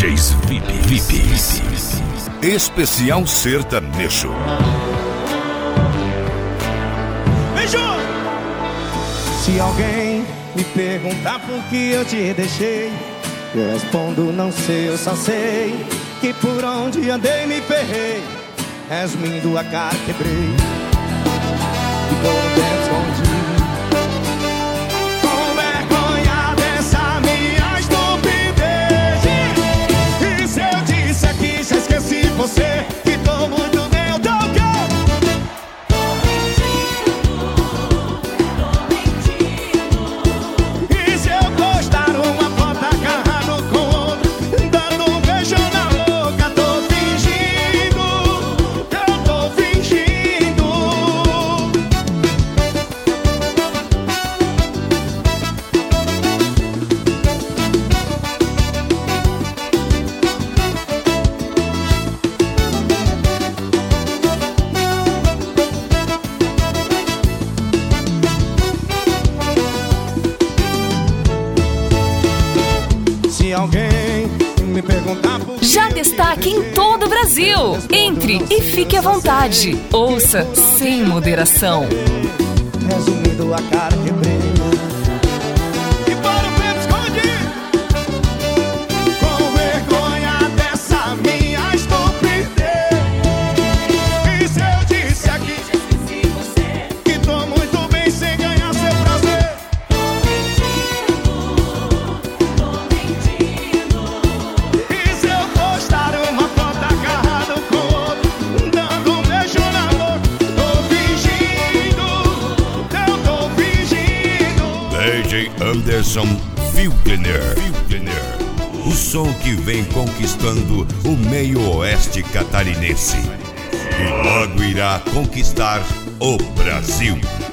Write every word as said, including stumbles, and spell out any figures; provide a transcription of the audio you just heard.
Js V I P. V I P. Especial sertanejo. Beijo! Se alguém me perguntar por que eu te deixei, eu respondo não sei, eu só sei que por onde andei me ferrei. Resumindo, a cara quebrei, ficou no tempo escondido. Com vergonha dessa minha estupidez. E se eu disse aqui, já esqueci você, que tô muito bem, eu tô o quê? Tô mentindo, tô mentindo. E se eu postar uma foto agarrado com outro, dando um beijo na boca, tô fingindo, eu tô fingindo. Se alguém me perguntar por que Já eu te destaque em deixei, todo o Brasil. Entre e fique à vontade. Ouça sem moderação. resumindo, a cara quebrei. E para o preto esconde. Com vergonha dessa minha estupidez. E se eu disse aqui, Esqueci você. que tô muito bem sem ganhar seu prazer. Tô mentindo. E se eu postar uma foto agarrado com outro, dando um beijo na boca, tô fingindo, eu tô fingindo. D J Anderson Filgener. O som que vem conquistando o meio oeste catarinense e logo irá conquistar o Brasil.